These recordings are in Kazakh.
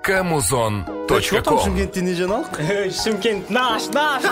Камузон.ком. Шымкенттен не жаңалық? Шымкент наш.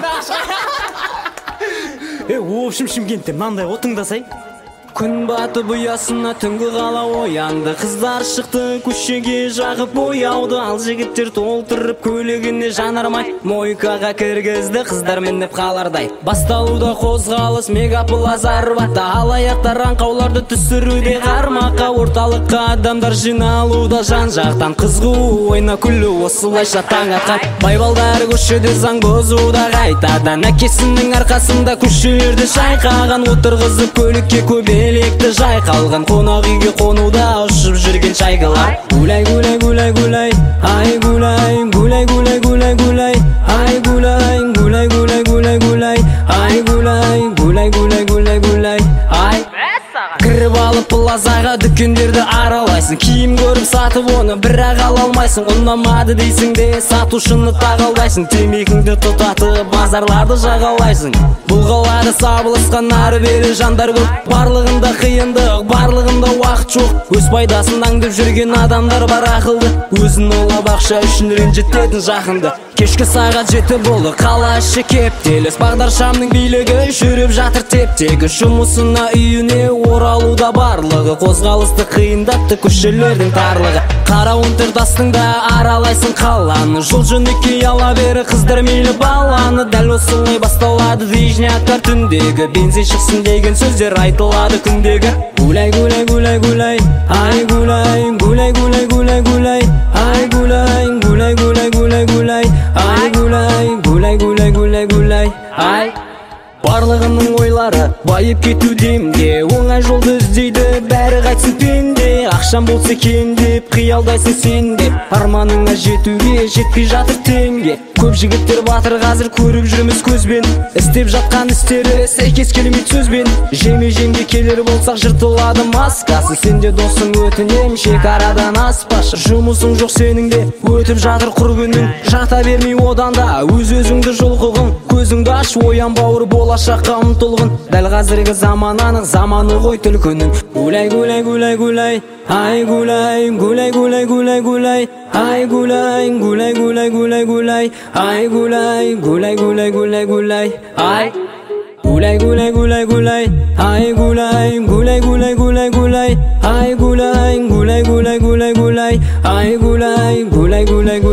В общем, Шымкентте мынандай отыңдасай. Күн батып ұясына түнгі қала оянды. Қыздар шықты көшеге жағып бояуды. Ал жігіттер толтырып көлігіне жанармай мойкаға кіргізді. Қыздар мініп қалардай басталуда қозғалыс мегаплазар батта. Алаяқтар аңқауларды түсіруде қармаққа. Орталыққа адамдар жиналуда жан жақтан. Қызғы ойна күлі осылайша таң атқан. Байбалдар көшеде заң бұзуда қайтадан. Әкесінің арқасында көшелерді шайқаған. Отырғызып көлікке көбелекті жайқалған. Қонақ үйге қонуда ұшып жүрген шайғылар. Гулай, гулай, гулай, гулай, ай гулай, гулай, гулай, гулай, гулай, ай гулай, гулай, гулай, гулай, гулай, ай гулай, гулай, гулай, гулай, гулай, ай. Кіріп алып плазаға дүкендерді аралайсың. Киім көріп сатып оны бірақ ала алмайсың. Ұнамады дейсің де сатушыны тағалдайсың. Темекіңді тұтатып базарларды жағалайсың. Бұл қалада сабылысқан ары бері жандар көп. Барлығында қиындық, барлығында уақыт жоқ. Өз пайдасын аңдып жүрген адамдар бар ақылды. Өзін олап ақша үшін ренжітетін жақынды. Кешкі сағат 7 болды, қала іші кептеліс. Бағдаршамның билігі жүріп жатыр тептегі. Жұмысына үйіне оралуда барлығы. Қозғалысты қиындатты көшелердің тарлығы. Қара унтердастың да аралайсың қаланы. Жол жөнекей ала бері қыздар мейлі баланы. Дәл осылай басталады движняктар түндегі. Бензин шықсын деген сөздер айтылады күндегі. Гулай, гулай, гулай, гулай, ай гулай, гулай, гулай, гулай, гулай, ай гулай, гулай, гулай, гулай, гулай, ай гулай, гулай, гулай, гулай, гулай, ай. Барлығының ойлары байып кету демде. Оңай жолды іздейді бәрі қайтсын пенде. Ақшам болса екен деп қиялдайсың сен деп. Арманыңа жетуге жетпей жатыр теңге. Көп жігіттер батыр қазір көріп жүрміз көзбен. Істеп жатқан істері сәйкес келмейді сөзбен. Жеме-жемге келер болсақ жыртылады маскасы. Сенде досың өтінем шекарадан аспашы. Жұмысың жоқ сенің де өтіп жатыр құр күнің. Жата бермей одан да өз-өзіңді жұлқығын. Көзіңді аш оян бауыр болашаққа ұмтылғын. Дәл қазіргі заман анық заманы ғой түлкінің. Гулай, гулай, гулай, гулай, ай гулай, гулай, гулай, гулай, гулай, ай гулай, гулай, гулай, гулай, гулай, ай гулай, гулай, гулай, гулай, гулай, ай. Гулай, гулай, гулай, гулай, ай гулай, гулай, гулай, гулай, гулай, ай гулай, гулай, гулай, гулай, гулай, ай гулай, гулай, гулай,